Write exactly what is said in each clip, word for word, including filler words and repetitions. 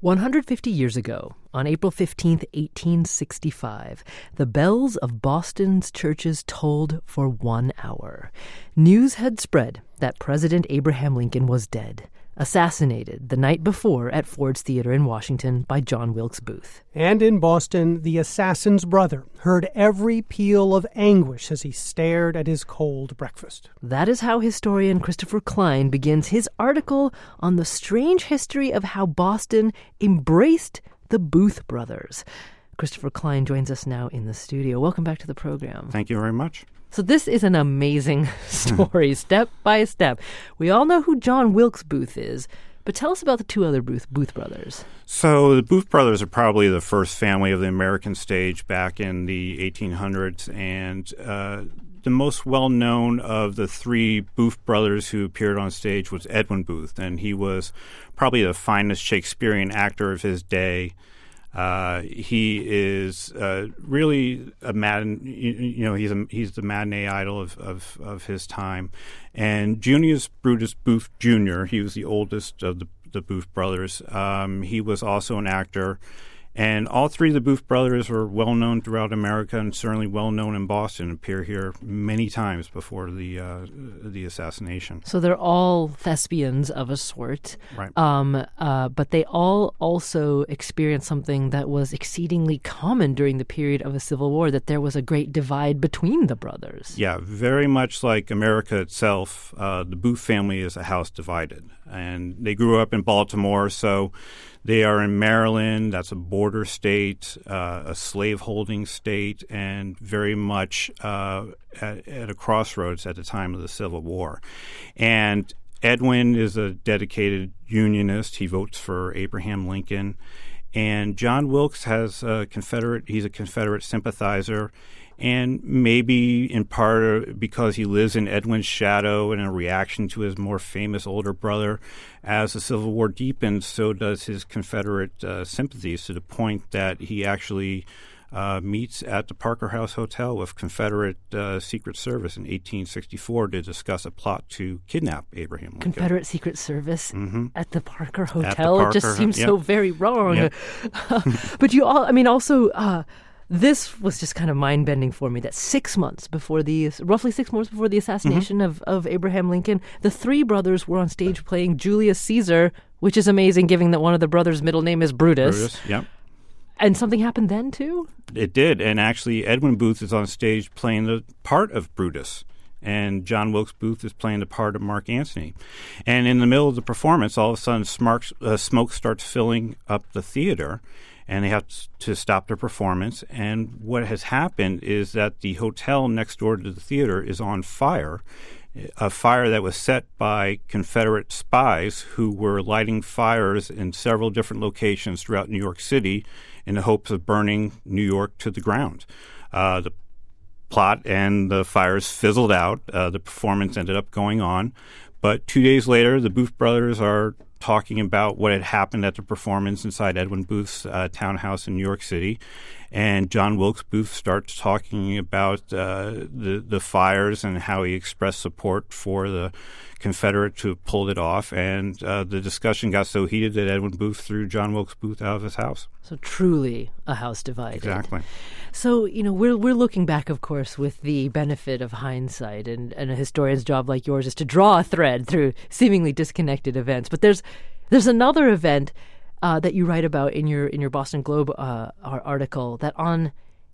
one hundred fifty years ago, on April fifteenth, eighteen sixty-five, the bells of Boston's churches tolled for one hour. News had spread that President Abraham Lincoln was dead, assassinated the night before at Ford's Theater in Washington by John Wilkes Booth. And in Boston, the assassin's brother heard every peal of anguish as he stared at his cold breakfast. That is how historian Christopher Klein begins his article on the strange history of how Boston embraced the Booth brothers. Christopher Klein joins us now in the studio. Welcome back to the program. Thank you very much. So this is an amazing story, step by step. We all know who John Wilkes Booth is, but tell us about the two other Booth, Booth brothers. So the Booth brothers are probably the first family of the American stage back in the eighteen hundreds, and uh, the most well-known of the three Booth brothers who appeared on stage was Edwin Booth, and he was probably the finest Shakespearean actor of his day. Uh, he is uh, really a mad, you, you know, he's a, he's the matinee idol of, of, of his time. And Junius Brutus Booth Junior, he was the oldest of the, the Booth brothers. Um, he was also an actor. And all three of the Booth brothers were well-known throughout America and certainly well-known in Boston, appear here many times before the uh, the assassination. So they're all thespians of a sort. Right. Um, uh, but they all also experienced something that was exceedingly common during the period of the Civil War, that there was a great divide between the brothers. Yeah, very much like America itself, uh, the Booth family is a house divided. And they grew up in Baltimore, so they are in Maryland. That's a border state, uh, a slaveholding state, and very much uh, at, at a crossroads at the time of the Civil War. And Edwin is a dedicated Unionist. He votes for Abraham Lincoln. And John Wilkes has a Confederate, he's a Confederate sympathizer. And maybe in part because he lives in Edwin's shadow and in a reaction to his more famous older brother, as the Civil War deepens, so does his Confederate uh, sympathies, to the point that he actually uh, meets at the Parker House Hotel with Confederate uh, Secret Service in eighteen sixty-four to discuss a plot to kidnap Abraham Lincoln. Confederate Secret Service mm-hmm. at the Parker Hotel? At the Parker, it just seems yep. so very wrong. Yep. But you all, I mean, also... Uh, This was just kind of mind-bending for me, that six months before the, roughly six months before the assassination mm-hmm. of, of Abraham Lincoln, the three brothers were on stage playing Julius Caesar, which is amazing given that one of the brothers' middle name is Brutus. Brutus, yep. And something happened then, too? It did, and actually Edwin Booth is on stage playing the part of Brutus, and John Wilkes Booth is playing the part of Mark Antony. And in the middle of the performance, all of a sudden smoke, uh, smoke starts filling up the theater, and they have to stop their performance. And what has happened is that the hotel next door to the theater is on fire, a fire that was set by Confederate spies who were lighting fires in several different locations throughout New York City in the hopes of burning New York to the ground. Uh, the plot and the fires fizzled out. Uh, the performance ended up going on. But two days later, the Booth brothers are talking about what had happened at the performance inside Edwin Booth's uh, townhouse in New York City. And John Wilkes Booth starts talking about uh, the, the fires and how he expressed support for the Confederate to have pulled it off. And uh, the discussion got so heated that Edwin Booth threw John Wilkes Booth out of his house. So truly a house divided. Exactly. So, you know, we're we're looking back, of course, with the benefit of hindsight, and, and a historian's job like yours is to draw a thread through seemingly disconnected events. But there's there's another event uh, that you write about in your in your Boston Globe uh, article, that on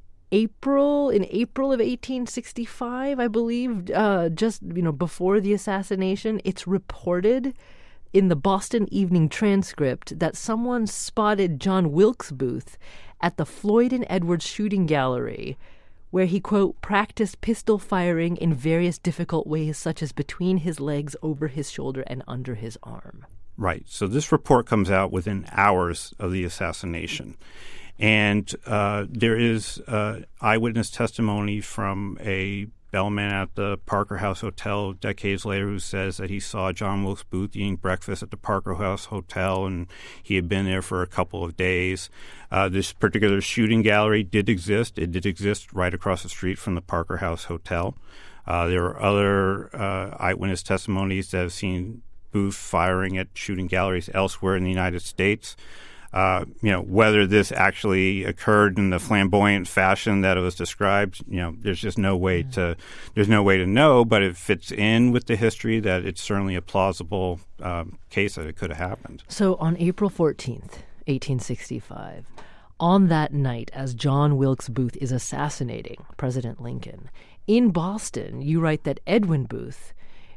April in April of eighteen sixty-five, I believe, uh, just you know before the assassination, it's reported in the Boston Evening Transcript that someone spotted John Wilkes Booth at the Floyd and Edwards Shooting Gallery, where he, quote, practiced pistol firing in various difficult ways, such as between his legs, over his shoulder, and under his arm. Right. So this report comes out within hours of the assassination. And uh, there is uh, eyewitness testimony from a bellman at the Parker House Hotel decades later who says that he saw John Wilkes Booth eating breakfast at the Parker House Hotel, and he had been there for a couple of days. Uh, this particular shooting gallery did exist. It did exist right across the street from the Parker House Hotel. Uh, there are other uh, eyewitness testimonies that have seen Booth firing at shooting galleries elsewhere in the United States. Uh, you know, whether this actually occurred in the flamboyant fashion that it was described, you know, there's just no way to there's no way to know. But it fits in with the history that it's certainly a plausible um, case that it could have happened. So on April fourteenth, eighteen sixty-five, on that night, as John Wilkes Booth is assassinating President Lincoln in Boston, you write that Edwin Booth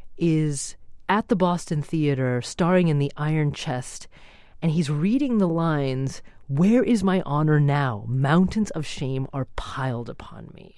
is at the Boston Theater, starring in The Iron Chest. And he's reading the lines, "Where is my honor now? Mountains of shame are piled upon me."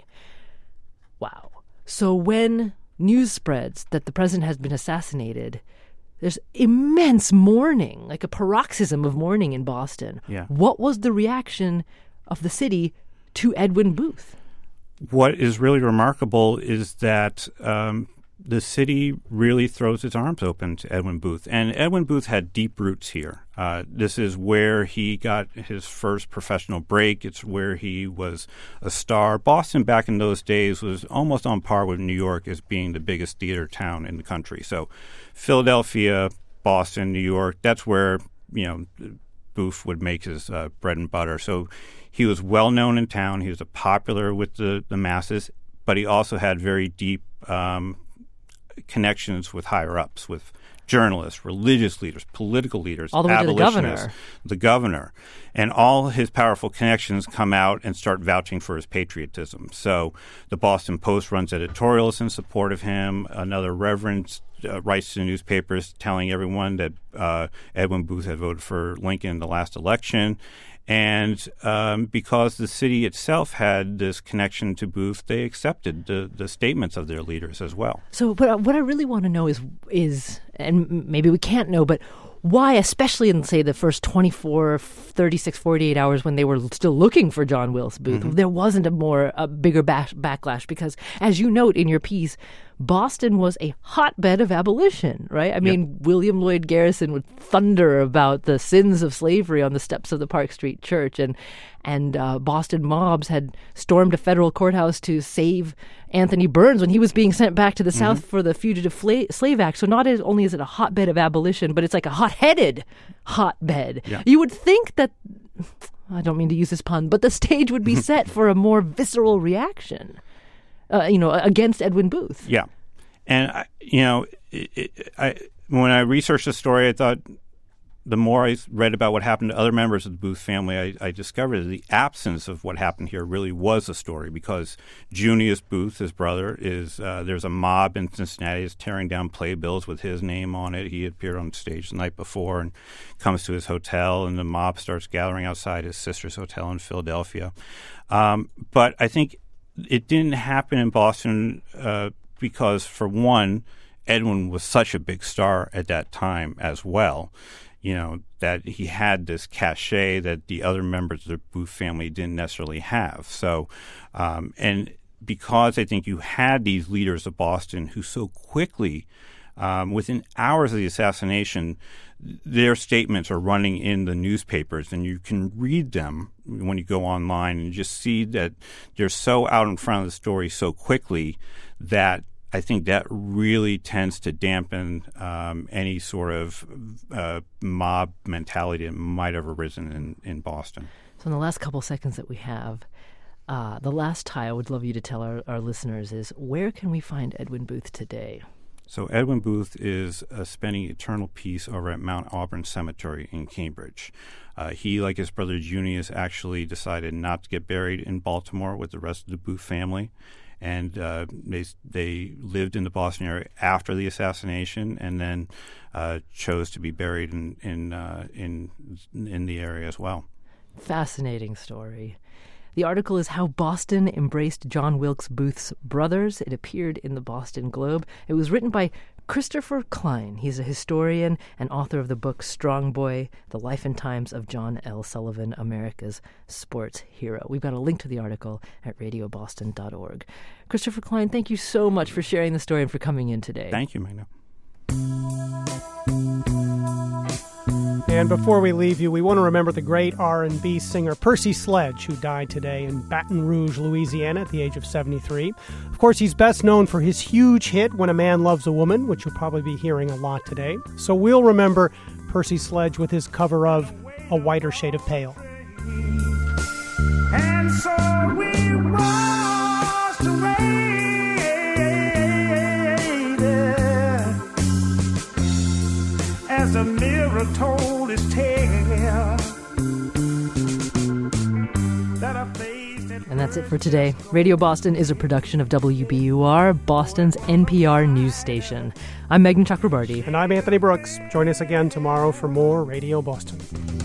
Wow. So when news spreads that the president has been assassinated, there's immense mourning, like a paroxysm of mourning in Boston. Yeah. What was the reaction of the city to Edwin Booth? What is really remarkable is that um, the city really throws its arms open to Edwin Booth. And Edwin Booth had deep roots here. Uh, this is where he got his first professional break. It's where he was a star. Boston back in those days was almost on par with New York as being the biggest theater town in the country. So Philadelphia, Boston, New York, that's where, you know, Booth would make his uh, bread and butter. So he was well known in town. He was a popular with the, the masses, but he also had very deep um, connections with higher ups, with journalists, religious leaders, political leaders, all the way to the governor. The governor. And all his powerful connections come out and start vouching for his patriotism. So the Boston Post runs editorials in support of him. Another reverend uh, writes to the newspapers telling everyone that uh, Edwin Booth had voted for Lincoln in the last election. And um, because the city itself had this connection to Booth, they accepted the, the statements of their leaders as well. So but what I really want to know is, is, and maybe we can't know, but why, especially in, say, the first twenty-four, thirty-six, forty-eight hours when they were still looking for John Wilkes Booth, mm-hmm. there wasn't a more, a bigger bash, backlash? Because, as you note in your piece, Boston was a hotbed of abolition, right? I mean, yep. William Lloyd Garrison would thunder about the sins of slavery on the steps of the Park Street Church, and and uh, Boston mobs had stormed a federal courthouse to save Anthony Burns when he was being sent back to the mm-hmm. South for the Fugitive Fla- Slave Act. So not as, only is it a hotbed of abolition, but it's like a hot-headed hotbed. Yeah. You would think that, I don't mean to use this pun, but the stage would be set for a more visceral reaction. Uh, you know, against Edwin Booth. Yeah. And, I, you know, it, it, I, when I researched the story, I thought the more I read about what happened to other members of the Booth family, I, I discovered that the absence of what happened here really was a story, because Junius Booth, his brother, is uh, there's a mob in Cincinnati that's tearing down playbills with his name on it. He appeared on stage the night before and comes to his hotel, and the mob starts gathering outside his sister's hotel in Philadelphia. Um, but I think it didn't happen in Boston uh, because, for one, Edwin was such a big star at that time as well, you know, that he had this cachet that the other members of the Booth family didn't necessarily have. So, um, and because I think you had these leaders of Boston who so quickly, um, within hours of the assassination, their statements are running in the newspapers, and you can read them when you go online and just see that they're so out in front of the story so quickly that I think that really tends to dampen um, any sort of uh, mob mentality that might have arisen in, in Boston. So in the last couple seconds that we have, uh, the last tie I would love you to tell our, our listeners is, where can we find Edwin Booth today? So Edwin Booth is uh, spending eternal peace over at Mount Auburn Cemetery in Cambridge. Uh, he, like his brother Junius, actually decided not to get buried in Baltimore with the rest of the Booth family. And uh, they they lived in the Boston area after the assassination, and then uh, chose to be buried in in, uh, in in the area as well. Fascinating story. The article is How Boston Embraced John Wilkes Booth's Brothers. It appeared in the Boston Globe. It was written by Christopher Klein. He's a historian and author of the book Strong Boy, The Life and Times of John L. Sullivan, America's Sports Hero. We've got a link to the article at radio boston dot org. Christopher Klein, thank you so much for sharing the story and for coming in today. Thank you, Magna. And before we leave you, we want to remember the great R and B singer Percy Sledge, who died today in Baton Rouge, Louisiana, at the age of seventy-three. Of course, he's best known for his huge hit, When a Man Loves a Woman, which you'll probably be hearing a lot today. So we'll remember Percy Sledge with his cover of a whiter shade of pale. And so we washed away there, as the mirror told its tale. That I faced it. And that's it for today. Radio Boston is a production of W B U R, Boston's N P R news station. I'm Megan Chakrabarty. And I'm Anthony Brooks. Join us again tomorrow for more Radio Boston.